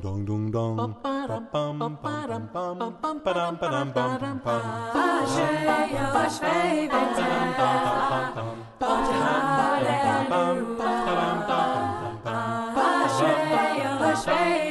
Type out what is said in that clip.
dong dong dong. Ba-bam, bam, bam, bam, ba-dam, ba-dam, bam, bam. Varsågod Schwebentag, und Halleluja. Varsågod Schwebentag.